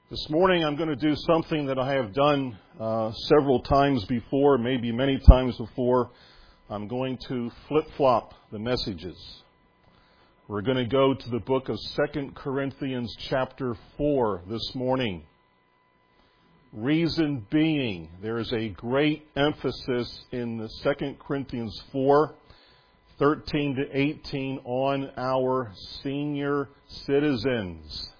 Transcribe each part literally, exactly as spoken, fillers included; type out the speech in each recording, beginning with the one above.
This morning I'm going to do something that I have done uh, several times before, maybe many times before. I'm going to flip-flop the messages. We're going to go to the book of Second Corinthians chapter four this morning. Reason being, there is a great emphasis in the Second Corinthians four, thirteen to eighteen on our senior citizens.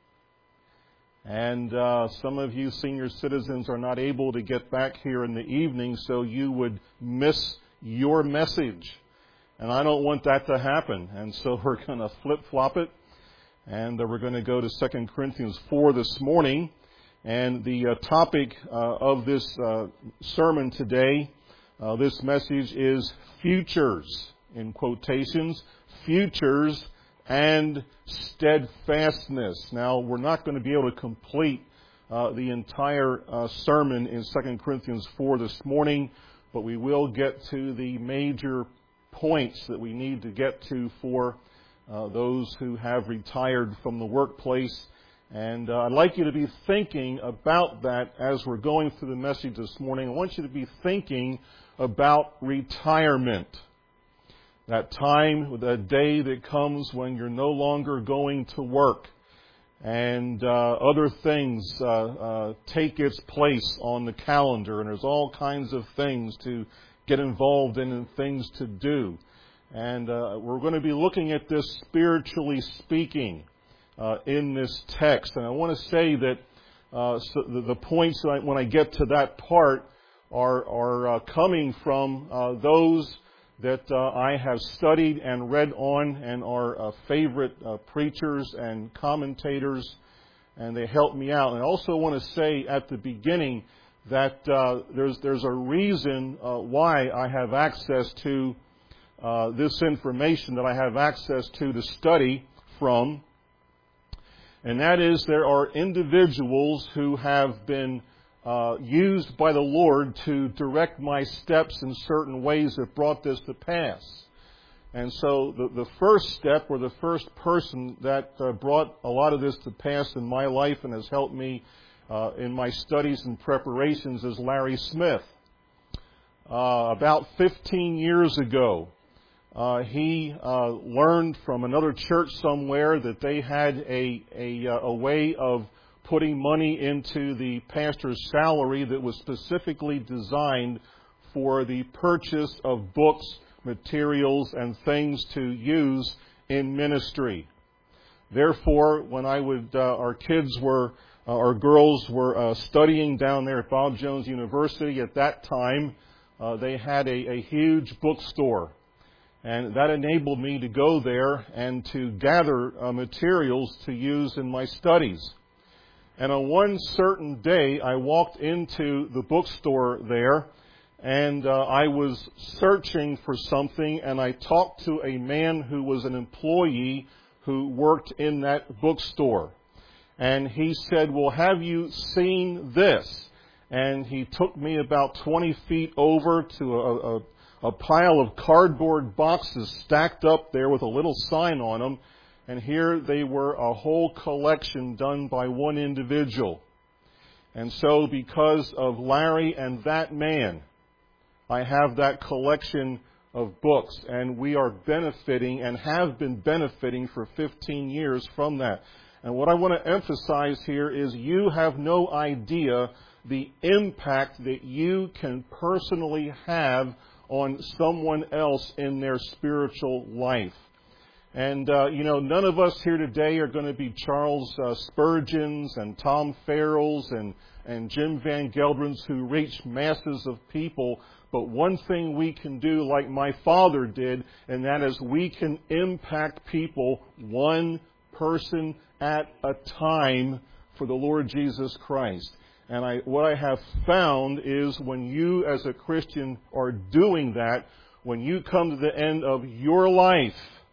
And uh, some of you senior citizens are not able to get back here in the evening, so you would miss your message. And I don't want that to happen. And so we're going to flip-flop it. And uh, we're going to go to Second Corinthians four this morning. And the uh, topic uh, of this uh, sermon today, uh, this message is futures, in quotations, futures and steadfastness. Now, we're not going to be able to complete uh, the entire uh, sermon in Second Corinthians four this morning, but we will get to the major points that we need to get to for uh, those who have retired from the workplace. And uh, I'd like you to be thinking about that as we're going through the message this morning. I want you to be thinking about retirement. That time, that day that comes when you're no longer going to work and uh, other things uh, uh, take its place on the calendar, and there's all kinds of things to get involved in and things to do. And uh, we're going to be looking at this spiritually speaking uh, in this text. And I want to say that uh, so the, the points that I, when I get to that part are, are uh, coming from uh, those that uh, I have studied and read on and are uh, favorite uh, preachers and commentators, and they help me out. And I also want to say at the beginning that uh, there's there's a reason uh, why I have access to uh, this information that I have access to to study from, and that is there are individuals who have been Uh, used by the Lord to direct my steps in certain ways that brought this to pass. And so the, the first step, or the first person that uh, brought a lot of this to pass in my life and has helped me uh, in my studies and preparations is Larry Smith. Uh, about fifteen years ago, uh, he uh, learned from another church somewhere that they had a, a, a way of putting money into the pastor's salary that was specifically designed for the purchase of books, materials, and things to use in ministry. Therefore, when I would, uh, our kids were, uh, our girls were uh, studying down there at Bob Jones University at that time, uh, they had a, a huge bookstore. And that enabled me to go there and to gather uh, materials to use in my studies. And on one certain day, I walked into the bookstore there, and uh, I was searching for something, and I talked to a man who was an employee who worked in that bookstore. And he said, "Well, have you seen this?" And he took me about twenty feet over to a, a, a pile of cardboard boxes stacked up there with a little sign on them. And here they were, a whole collection done by one individual. And so because of Larry and that man, I have that collection of books. And we are benefiting and have been benefiting for fifteen years from that. And what I want to emphasize here is you have no idea the impact that you can personally have on someone else in their spiritual life. And, uh, you know, none of us here today are going to be Charles uh, Spurgeons and Tom Farrells and, and Jim Van Geldrens who reach masses of people. But one thing we can do like my father did, and that is we can impact people one person at a time for the Lord Jesus Christ. And I, what I have found is when you as a Christian are doing that, when you come to the end of your life,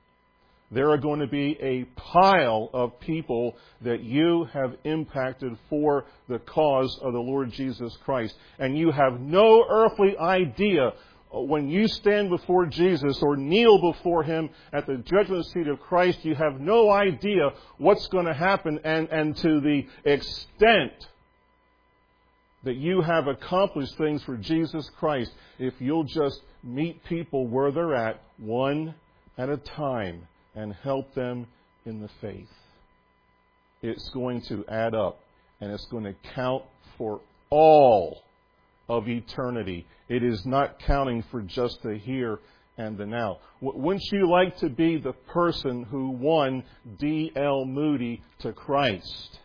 there are going to be a pile of people that you have impacted for the cause of the Lord Jesus Christ. And you have no earthly idea when you stand before Jesus or kneel before Him at the judgment seat of Christ, you have no idea what's going to happen. And, and to the extent that you have accomplished things for Jesus Christ, if you'll just meet people where they're at, one at a time, and help them in the faith, it's going to add up, and it's going to count for all of eternity. It is not counting for just the here and the now. Wouldn't you like to be the person who won D L Moody to Christ?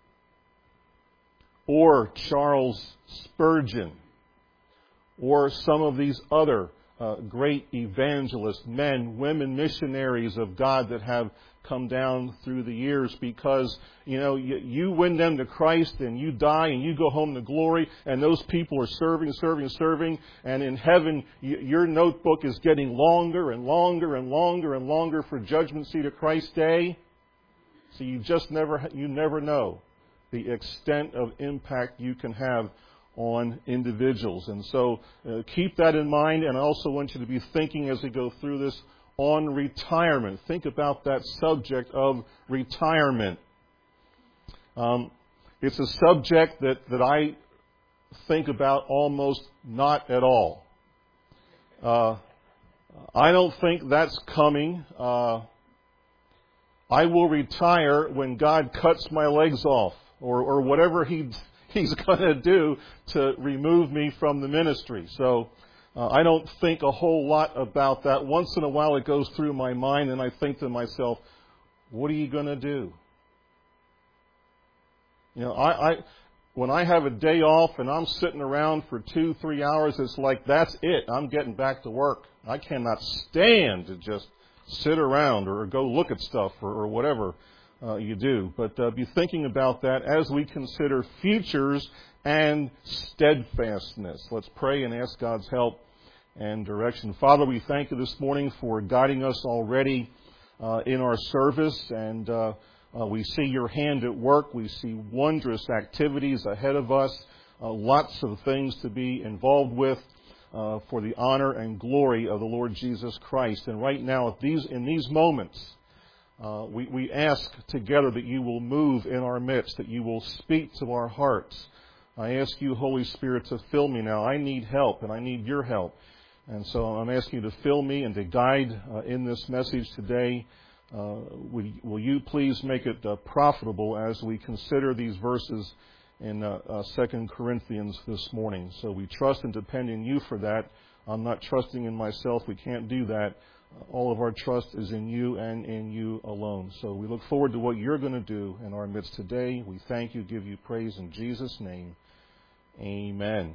Or Charles Spurgeon? Or some of these other uh, great evangelists, men, women, missionaries of God that have come down through the years, because, you know, you, you win them to Christ and you die and you go home to glory, and those people are serving, serving, serving, and in heaven you, your notebook is getting longer and longer and longer and longer for Judgment Seat of Christ Day. So you just never, you never know the extent of impact you can have on individuals. And so uh, keep that in mind, and I also want you to be thinking as we go through this on retirement. Think about that subject of retirement. Um, it's a subject that, that I think about almost not at all. Uh, I don't think that's coming. Uh, I will retire when God cuts my legs off, or, or whatever he, He's going to do to remove me from the ministry. So Uh, I don't think a whole lot about that. Once in a while it goes through my mind, and I think to myself, what are you going to do? You know, I, I when I have a day off and I'm sitting around for two, three hours, it's like, that's it. I'm getting back to work. I cannot stand to just sit around or go look at stuff or, or whatever uh, you do. But uh, be thinking about that as we consider futures and steadfastness. Let's pray and ask God's help and direction. Father, we thank you this morning for guiding us already uh, in our service, and uh, uh, we see your hand at work. We see wondrous activities ahead of us, uh, lots of things to be involved with uh, for the honor and glory of the Lord Jesus Christ. And right now, at these in these moments, uh, we, we ask together that you will move in our midst, that you will speak to our hearts. I ask you, Holy Spirit, to fill me now. I need help, and I need your help. And so I'm asking you to fill me and to guide uh, in this message today. Uh, will, will you please make it uh, profitable as we consider these verses in uh, uh, Second Corinthians this morning. So we trust and depend on you for that. I'm not trusting in myself. We can't do that. All of our trust is in you and in you alone. So we look forward to what you're going to do in our midst today. We thank you, give you praise in Jesus' name. Amen.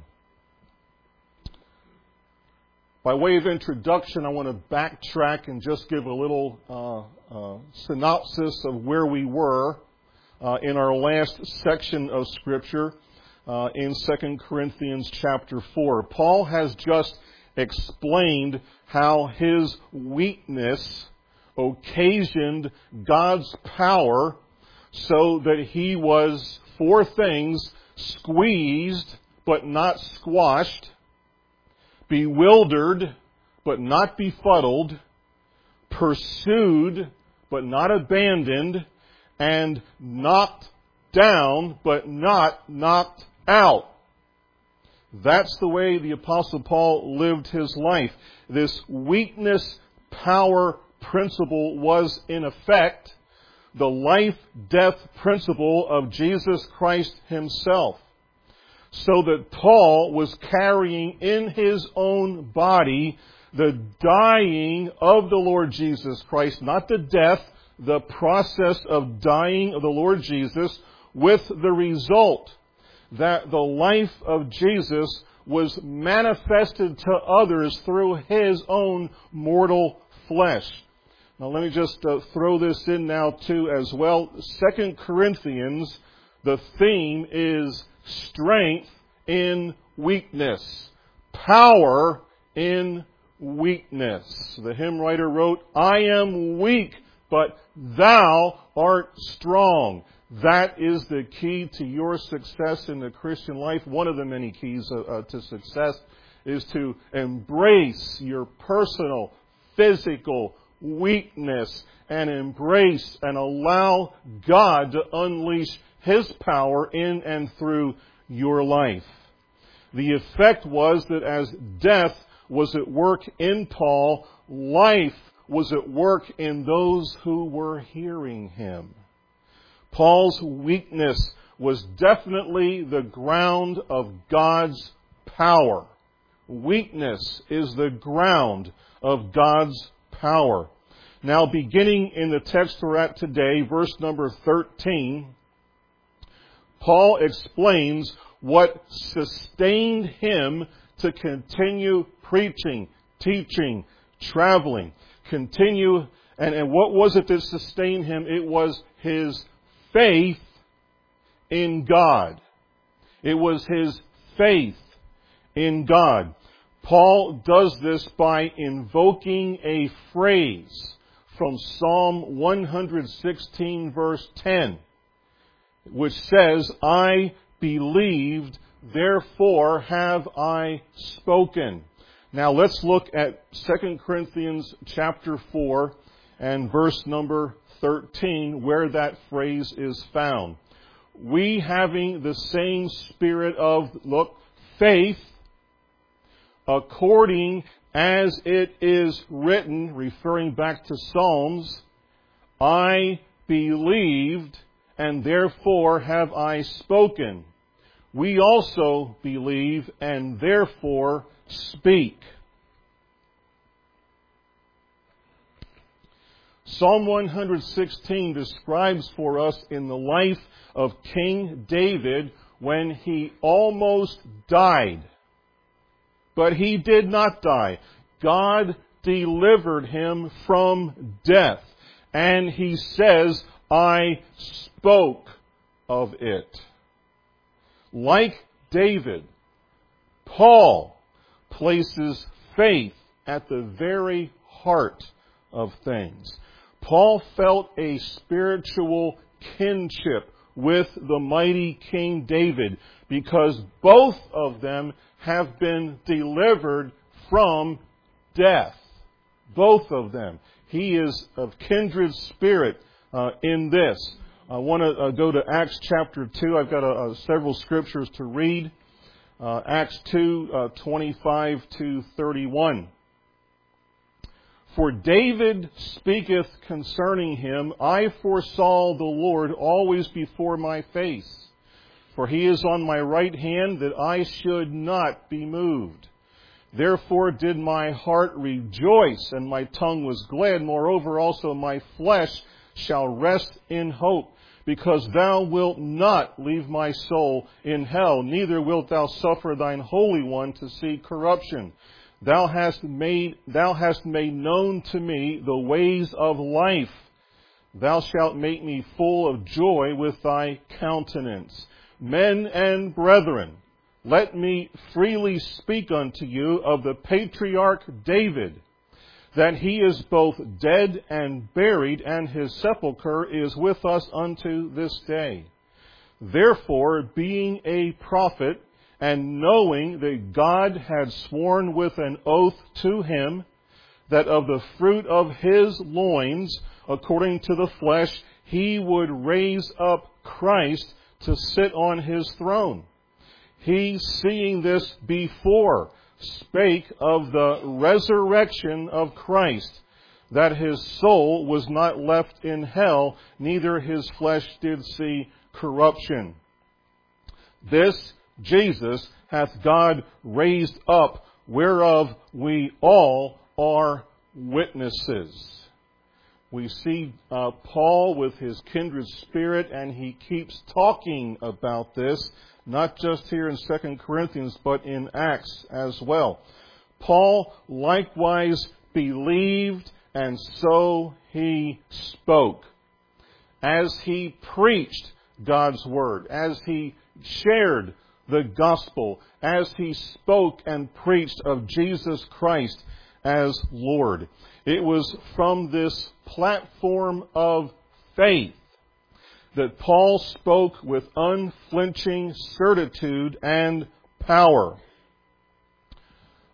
By way of introduction, I want to backtrack and just give a little uh, uh, synopsis of where we were uh, in our last section of Scripture uh, in Second Corinthians chapter four. Paul has just explained how his weakness occasioned God's power, so that he was, four things, squeezed but not squashed, bewildered but not befuddled, pursued but not abandoned, and knocked down but not knocked out. That's the way the Apostle Paul lived his life. This weakness-power principle was, in effect, the life-death principle of Jesus Christ himself. So that Paul was carrying in his own body the dying of the Lord Jesus Christ, not the death, the process of dying of the Lord Jesus, with the result that the life of Jesus was manifested to others through his own mortal flesh. Now let me just uh, throw this in now too as well. Second Corinthians, the theme is strength in weakness. Power in weakness. The hymn writer wrote, I am weak, but thou art strong. That is the key to your success in the Christian life. One of the many keys uh, uh, to success is to embrace your personal, physical weakness and embrace and allow God to unleash His power in and through your life. The effect was that as death was at work in Paul, life was at work in those who were hearing him. Paul's weakness was definitely the ground of God's power. Weakness is the ground of God's power. Now, beginning in the text we're at today, verse number thirteen, Paul explains what sustained him to continue preaching, teaching, traveling, continue. And, and what was it that sustained him? It was his faith in God. It was his faith in God. Paul does this by invoking a phrase from Psalm one sixteen, verse ten, which says, I believed, therefore have I spoken. Now let's look at Second Corinthians chapter four and verse number thirteen, where that phrase is found. We, having the same spirit of, look, faith, according as it is written, referring back to Psalms, I believed, and therefore have I spoken. We also believe, and therefore speak. Psalm one sixteen describes for us in the life of King David when he almost died. But he did not die. God delivered him from death. And he says, I spoke of it. Like David, Paul places faith at the very heart of things. Paul felt a spiritual kinship with the mighty King David because both of them have been delivered from death. Both of them. He is of kindred spirit uh, in this. I want to uh, go to Acts chapter two. I've got uh, several scriptures to read. Uh, Acts two, uh, twenty-five to thirty-one. For David speaketh concerning him, I foresaw the Lord always before my face. For he is on my right hand, that I should not be moved. Therefore did my heart rejoice, and my tongue was glad. Moreover also my flesh shall rest in hope, because thou wilt not leave my soul in hell, neither wilt thou suffer thine Holy One to see corruption. Thou hast made, thou hast made known to me the ways of life. Thou shalt make me full of joy with thy countenance. Men and brethren, let me freely speak unto you of the patriarch David, that he is both dead and buried, and his sepulchre is with us unto this day. Therefore, being a prophet, and knowing that God had sworn with an oath to him, that of the fruit of his loins, according to the flesh, he would raise up Christ to sit on his throne. He, seeing this before, spake of the resurrection of Christ, that his soul was not left in hell, neither his flesh did see corruption. This Jesus hath God raised up, whereof we all are witnesses. We see uh, Paul with his kindred spirit, and he keeps talking about this, not just here in Second Corinthians, but in Acts as well. Paul likewise believed, and so he spoke. As he preached God's word, as he shared the gospel, as he spoke and preached of Jesus Christ as Lord. It was from this platform of faith that Paul spoke with unflinching certitude and power.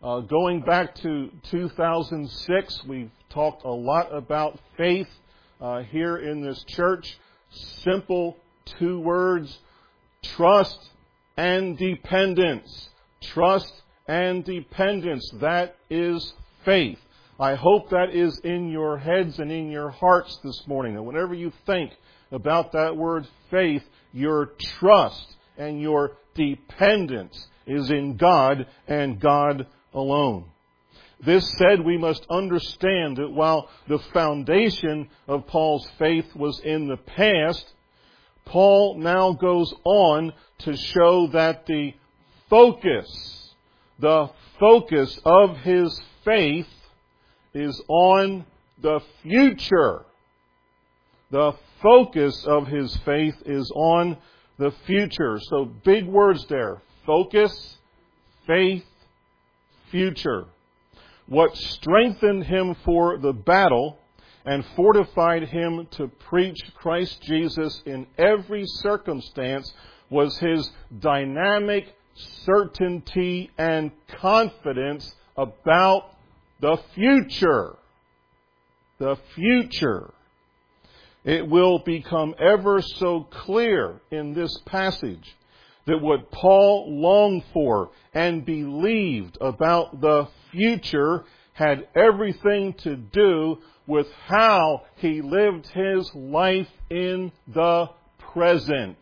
Uh, going back to two thousand six, we've talked a lot about faith uh, here in this church. Simple two words: trust and dependence. Trust and dependence. That is faith. I hope that is in your heads and in your hearts this morning. That whenever you think about that word faith, your trust and your dependence is in God and God alone. This said, we must understand that while the foundation of Paul's faith was in the past, Paul now goes on to show that the focus, the focus of his faith is on the future. The focus of his faith is on the future. So big words there. Focus, faith, future. What strengthened him for the battle and fortified him to preach Christ Jesus in every circumstance was his dynamic certainty and confidence about the future. The future. It will become ever so clear in this passage that what Paul longed for and believed about the future had everything to do with how he lived his life in the present.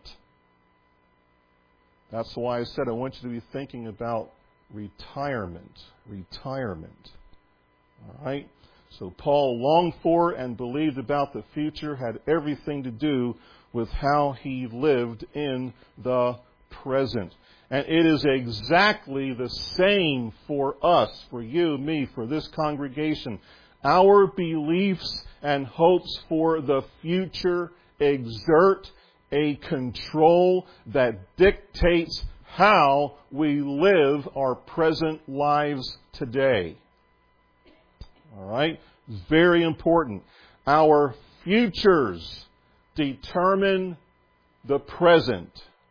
That's why I said I want you to be thinking about retirement. Retirement. All right? So Paul longed for and believed about the future had everything to do with how he lived in the present. And it is exactly the same for us, for you, me, for this congregation. Our beliefs and hopes for the future exert a control that dictates how we live our present lives today. All right? Very important. Our futures determine the present.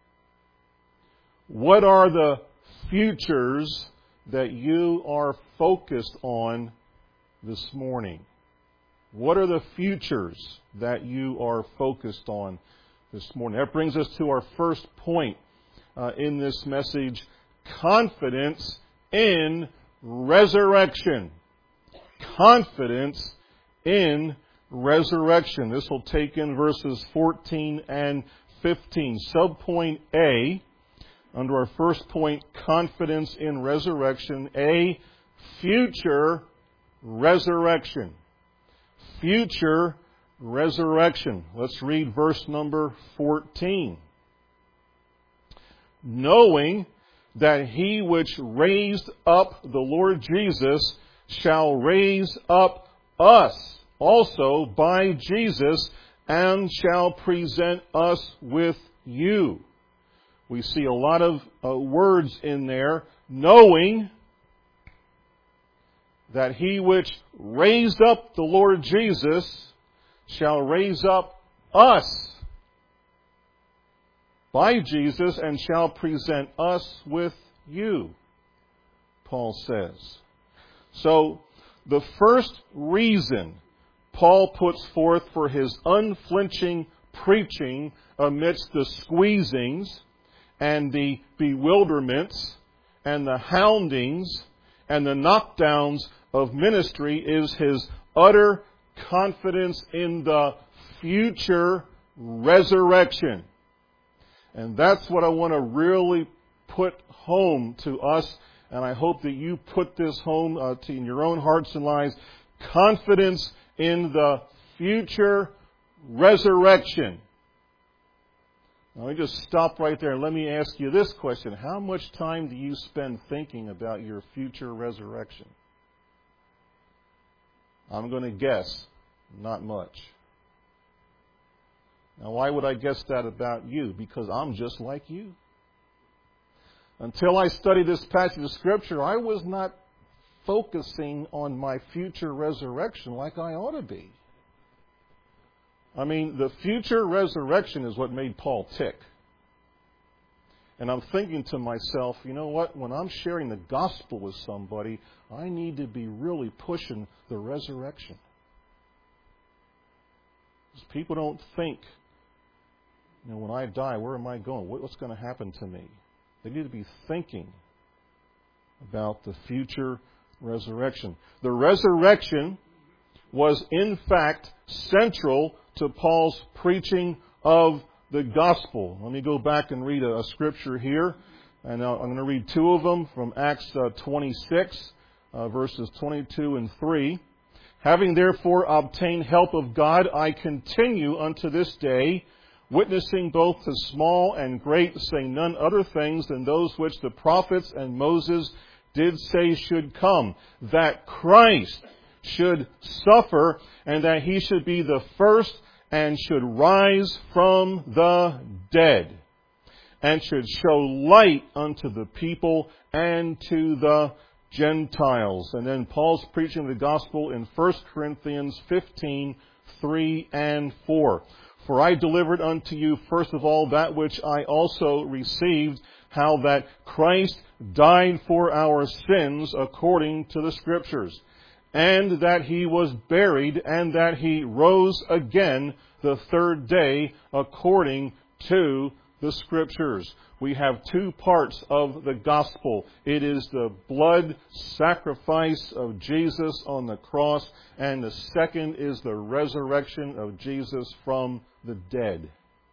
What are the futures that you are focused on this morning? What are the futures that you are focused on this morning? That brings us to our first point uh, in this message: confidence in resurrection. Confidence in resurrection. This will take in verses fourteen and fifteen. Subpoint A, under our first point, confidence in resurrection. A, future resurrection. Future resurrection. Let's read verse number fourteen. Knowing that he which raised up the Lord Jesus shall raise up us also by Jesus, and shall present us with you. We see a lot of uh, words in there. Knowing that he which raised up the Lord Jesus shall raise up us by Jesus, and shall present us with you, Paul says. So, the first reason Paul puts forth for his unflinching preaching amidst the squeezings and the bewilderments and the houndings and the knockdowns of ministry is his utter confidence in the future resurrection. And that's what I want to really put home to us. And I hope that you put this home uh, to, in your own hearts and lives. Confidence in the future resurrection. Now, let me just stop right there and let me ask you this question. How much time do you spend thinking about your future resurrection? I'm going to guess not much. Now, why would I guess that about you? Because I'm just like you. Until I studied this passage of Scripture, I was not focusing on my future resurrection like I ought to be. I mean, the future resurrection is what made Paul tick. And I'm thinking to myself, you know what? When I'm sharing the gospel with somebody, I need to be really pushing the resurrection. Because people don't think, you know, when I die, where am I going? What's going to happen to me? They need to be thinking about the future resurrection. The resurrection was, in fact, central to Paul's preaching of the gospel. Let me go back and read a, a scripture here. And uh, I'm going to read two of them from Acts uh, twenty-six, uh, verses twenty-two and three. Having therefore obtained help of God, I continue unto this day, witnessing both to small and great, saying none other things than those which the prophets and Moses did say should come, that Christ should suffer, and that he should be the first, and should rise from the dead, and should show light unto the people and to the Gentiles. And then Paul's preaching the gospel in First Corinthians fifteen, three and four. For I delivered unto you first of all that which I also received, how that Christ died for our sins according to the Scriptures, and that he was buried, and that he rose again the third day according to the Scriptures. We have two parts of the gospel. It is the blood sacrifice of Jesus on the cross, and the second is the resurrection of Jesus from the dead.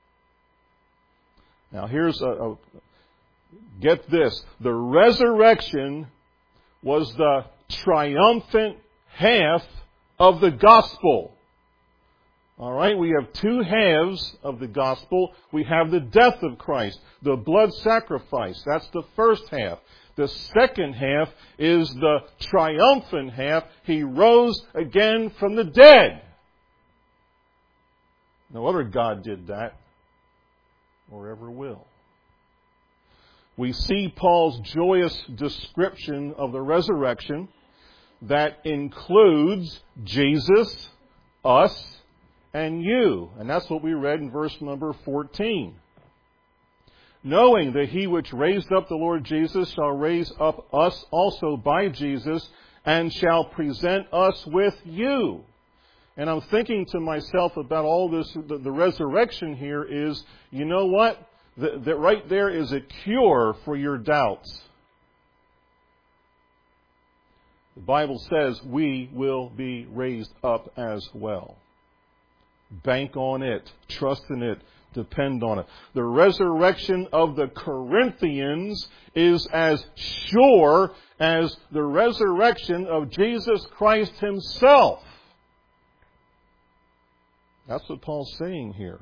Now here's a, a get this. The resurrection was the triumphant half of the gospel. All right, we have two halves of the gospel. We have the death of Christ, the blood sacrifice. That's the first half. The second half is the triumphant half. He rose again from the dead. No other God did that, or ever will. We see Paul's joyous description of the resurrection that includes Jesus, us, and you. And that's what we read in verse number fourteen. Knowing that he which raised up the Lord Jesus shall raise up us also by Jesus, and shall present us with you. And I'm thinking to myself about all this, the, the resurrection here is, you know what? That, that right there is a cure for your doubts. The Bible says we will be raised up as well. Bank on it. Trust in it. Depend on it. The resurrection of the Corinthians is as sure as the resurrection of Jesus Christ himself. That's what Paul's saying here.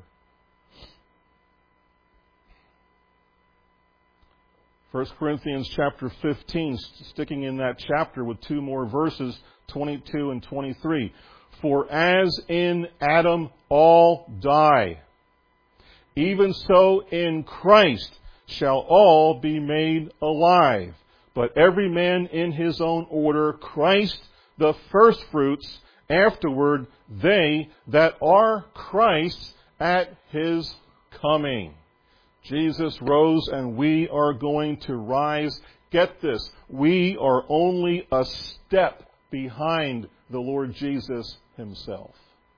First Corinthians chapter fifteen, sticking in that chapter with two more verses, twenty-two and twenty-three. For as in Adam all die, even so in Christ shall all be made alive. But every man in his own order, Christ the firstfruits, afterward they that are Christ's at his coming. Jesus rose and we are going to rise. Get this, we are only a step behind the Lord Jesus himself.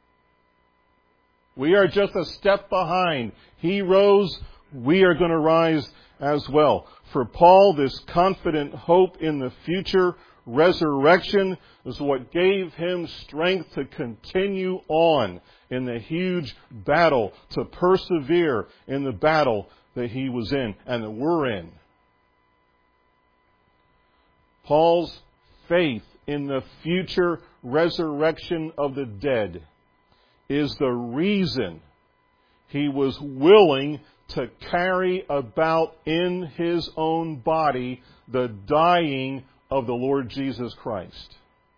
We are just a step behind. He rose, we are going to rise as well. For Paul, this confident hope in the future resurrection is what gave him strength to continue on in the huge battle, to persevere in the battle that he was in and that we're in. Paul's faith in the future resurrection of the dead is the reason he was willing to carry about in his own body the dying of the Lord Jesus Christ.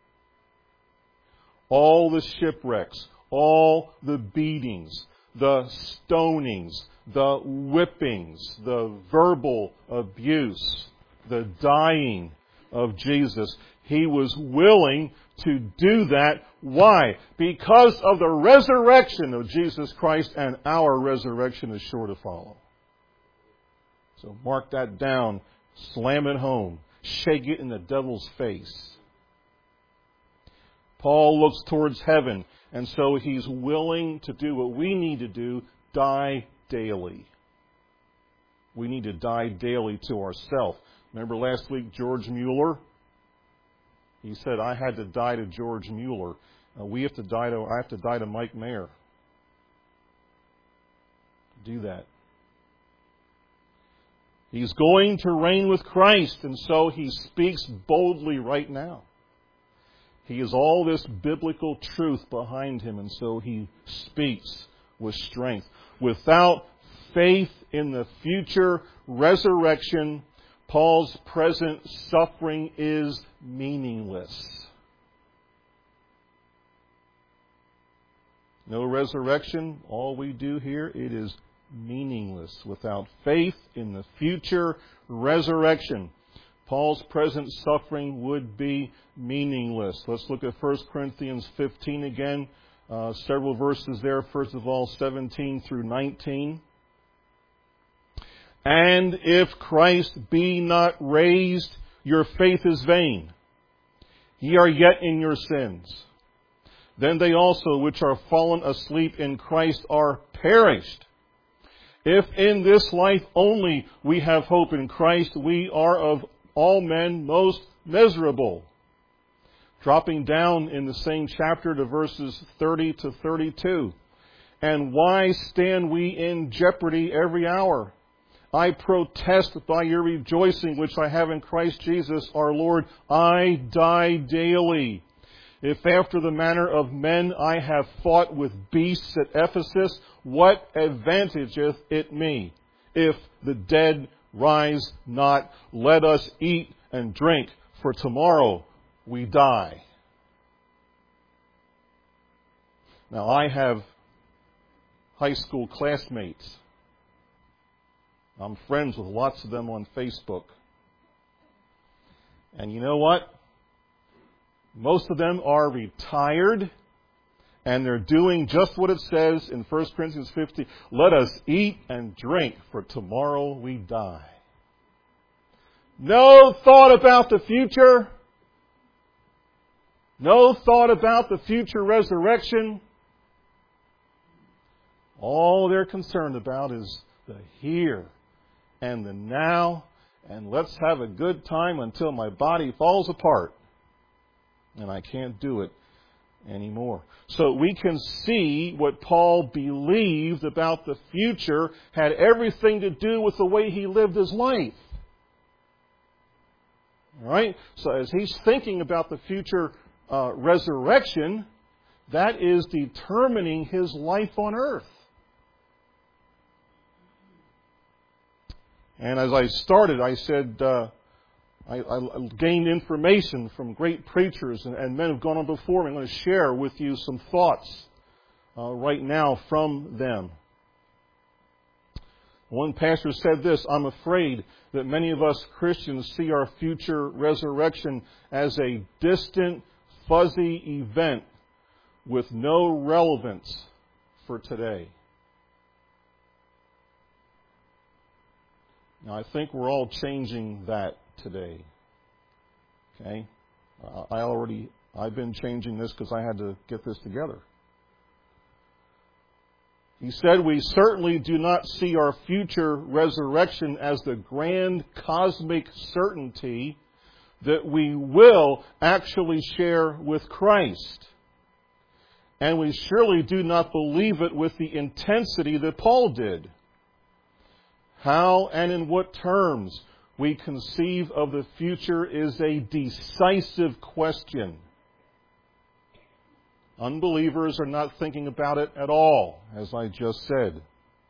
All the shipwrecks, all the beatings, the stonings, the whippings, the verbal abuse, the dying of Jesus. He was willing to do that. Why? Because of the resurrection of Jesus Christ, and our resurrection is sure to follow. So mark that down, slam it home, shake it in the devil's face. Paul looks towards heaven, and so he's willing to do what we need to do, die daily. We need to die daily to ourselves. Remember last week, George Mueller? He said, I had to die to George Mueller. Uh, we have to die to, I have to die to Mike Mayer. Do that. He's going to reign with Christ, and so he speaks boldly right now. He has all this biblical truth behind him, and so he speaks with strength. Without faith in the future resurrection, Paul's present suffering is meaningless. No resurrection, all we do here, it is meaningless. Without faith in the future resurrection, Paul's present suffering would be meaningless. Let's look at First Corinthians fifteen again. Uh, several verses there. First of all, seventeen through nineteen. And if Christ be not raised, your faith is vain. Ye are yet in your sins. Then they also which are fallen asleep in Christ are perished. If in this life only we have hope in Christ, we are of all men most miserable. Dropping down in the same chapter to verses thirty to thirty-two. And why stand we in jeopardy every hour? I protest by your rejoicing which I have in Christ Jesus our Lord, I die daily. If after the manner of men I have fought with beasts at Ephesus, what advantageth it me? If the dead rise not, let us eat and drink, for tomorrow we die. Now I have high school classmates. I'm friends with lots of them on Facebook. And you know what? Most of them are retired, and they're doing just what it says in First Corinthians fifteen. Let us eat and drink, for tomorrow we die. No thought about the future. No thought about the future resurrection. All they're concerned about is the here and the now, and let's have a good time until my body falls apart and I can't do it anymore. So we can see what Paul believed about the future had everything to do with the way he lived his life. All right? So as he's thinking about the future uh, resurrection, that is determining his life on earth. And as I started, I said, uh, I, I gained information from great preachers and, and men who have gone on before me. I'm going to share with you some thoughts uh, right now from them. One pastor said this, I'm afraid that many of us Christians see our future resurrection as a distant, fuzzy event with no relevance for today. Now, I think we're all changing that today. Okay? I already, I've been changing this because I had to get this together. He said, we certainly do not see our future resurrection as the grand cosmic certainty that we will actually share with Christ. And we surely do not believe it with the intensity that Paul did. How and in what terms we conceive of the future is a decisive question. Unbelievers are not thinking about it at all, as I just said.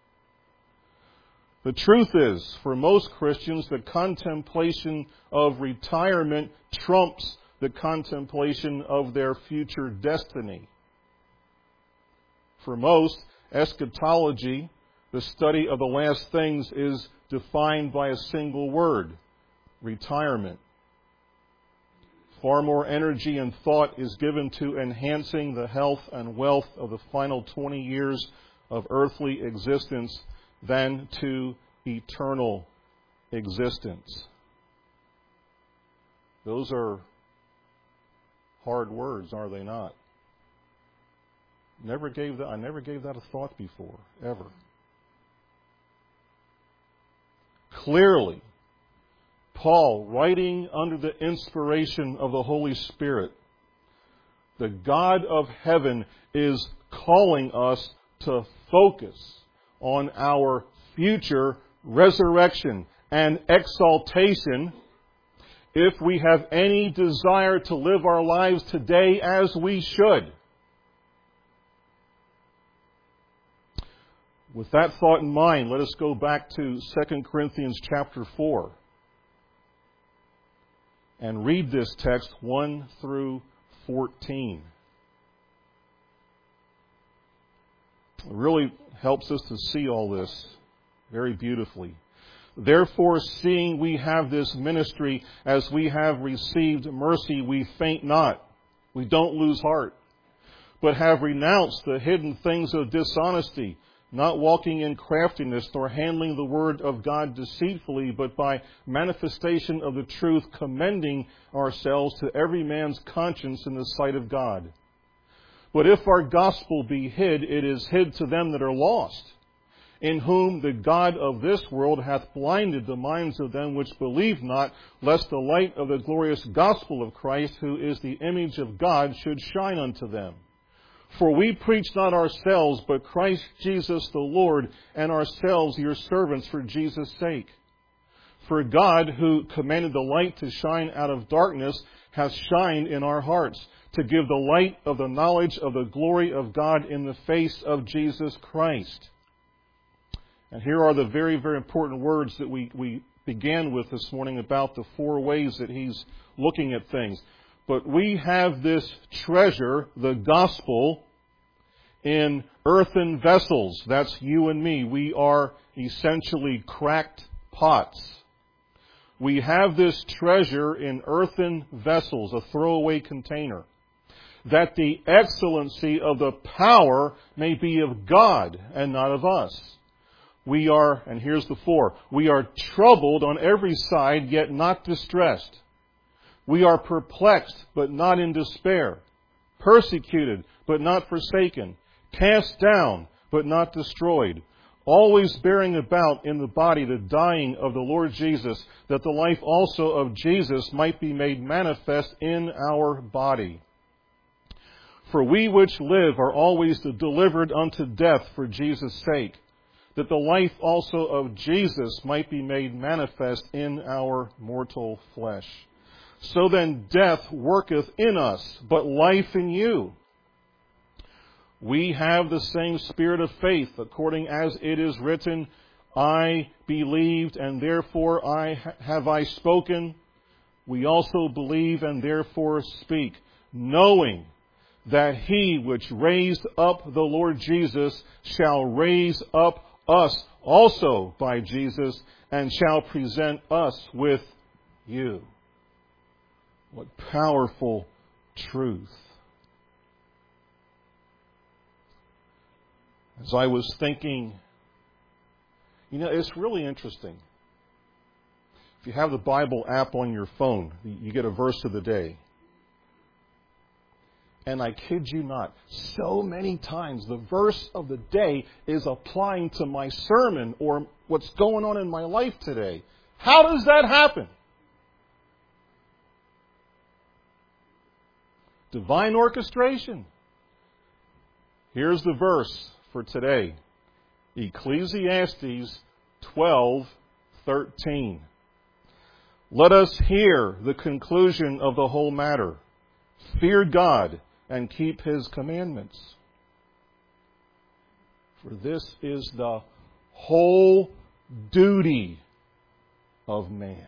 The truth is, for most Christians, the contemplation of retirement trumps the contemplation of their future destiny. For most, eschatology, the study of the last things, is defined by a single word: retirement. Far more energy and thought is given to enhancing the health and wealth of the final twenty years of earthly existence than to eternal existence. Those are hard words, are they not? Never gave that, I never gave that a thought before, ever. Clearly, Paul, writing under the inspiration of the Holy Spirit, the God of heaven is calling us to focus on our future resurrection and exaltation if we have any desire to live our lives today as we should. With that thought in mind, let us go back to Second Corinthians chapter four and read this text one through fourteen. It really helps us to see all this very beautifully. Therefore, seeing we have this ministry, as we have received mercy, we faint not. We don't lose heart, but have renounced the hidden things of dishonesty, not walking in craftiness, nor handling the word of God deceitfully, but by manifestation of the truth, commending ourselves to every man's conscience in the sight of God. But if our gospel be hid, it is hid to them that are lost, in whom the God of this world hath blinded the minds of them which believe not, lest the light of the glorious gospel of Christ, who is the image of God, should shine unto them. For we preach not ourselves, but Christ Jesus the Lord, and ourselves your servants for Jesus' sake. For God, who commanded the light to shine out of darkness, hath shined in our hearts, to give the light of the knowledge of the glory of God in the face of Jesus Christ. And here are the very, very important words that we, we began with this morning about the four ways that he's looking at things. But we have this treasure, the gospel, in earthen vessels. That's you and me. We are essentially cracked pots. We have this treasure in earthen vessels, a throwaway container, that the excellency of the power may be of God and not of us. We are, and here's the four, we are troubled on every side, yet not distressed. We are perplexed, but not in despair. Persecuted, but not forsaken. Cast down, but not destroyed. Always bearing about in the body the dying of the Lord Jesus, that the life also of Jesus might be made manifest in our body. For we which live are always delivered unto death for Jesus' sake, that the life also of Jesus might be made manifest in our mortal flesh. So then death worketh in us, but life in you. We have the same spirit of faith, according as it is written, I believed, and therefore I ha- have I spoken. We also believe, and therefore speak, knowing that he which raised up the Lord Jesus shall raise up us also by Jesus, and shall present us with you. What powerful truth. As I was thinking, you know, it's really interesting. If you have the Bible app on your phone, you get a verse of the day. And I kid you not, so many times the verse of the day is applying to my sermon or what's going on in my life today. How does that happen? Divine orchestration. Here's the verse for today. Ecclesiastes twelve thirteen. Let us hear the conclusion of the whole matter. Fear God and keep His commandments. For this is the whole duty of man.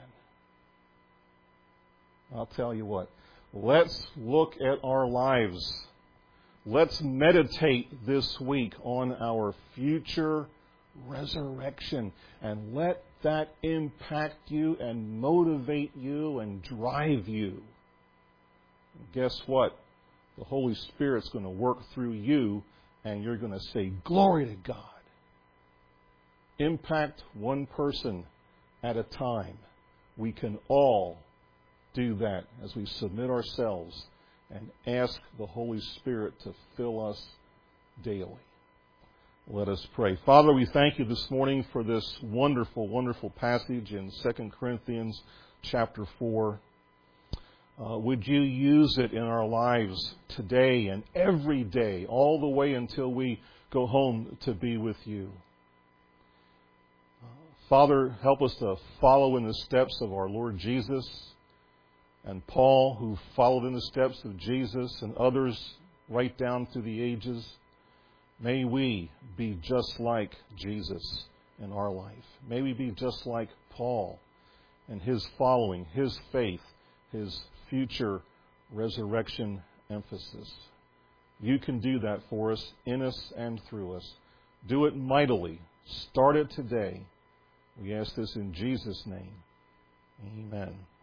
I'll tell you what. Let's look at our lives. Let's meditate this week on our future resurrection. And let that impact you and motivate you and drive you. And guess what? The Holy Spirit's going to work through you, and you're going to say, glory to God. Impact one person at a time. We can all do that as we submit ourselves and ask the Holy Spirit to fill us daily. Let us pray. Father, we thank you this morning for this wonderful, wonderful passage in Second Corinthians chapter four. Uh, would you use it in our lives today and every day, all the way until we go home to be with you? Uh, Father, help us to follow in the steps of our Lord Jesus and Paul, who followed in the steps of Jesus, and others right down through the ages. May we be just like Jesus in our life. May we be just like Paul and his following, his faith, his future resurrection emphasis. You can do that for us, in us and through us. Do it mightily. Start it today. We ask this in Jesus' name. Amen.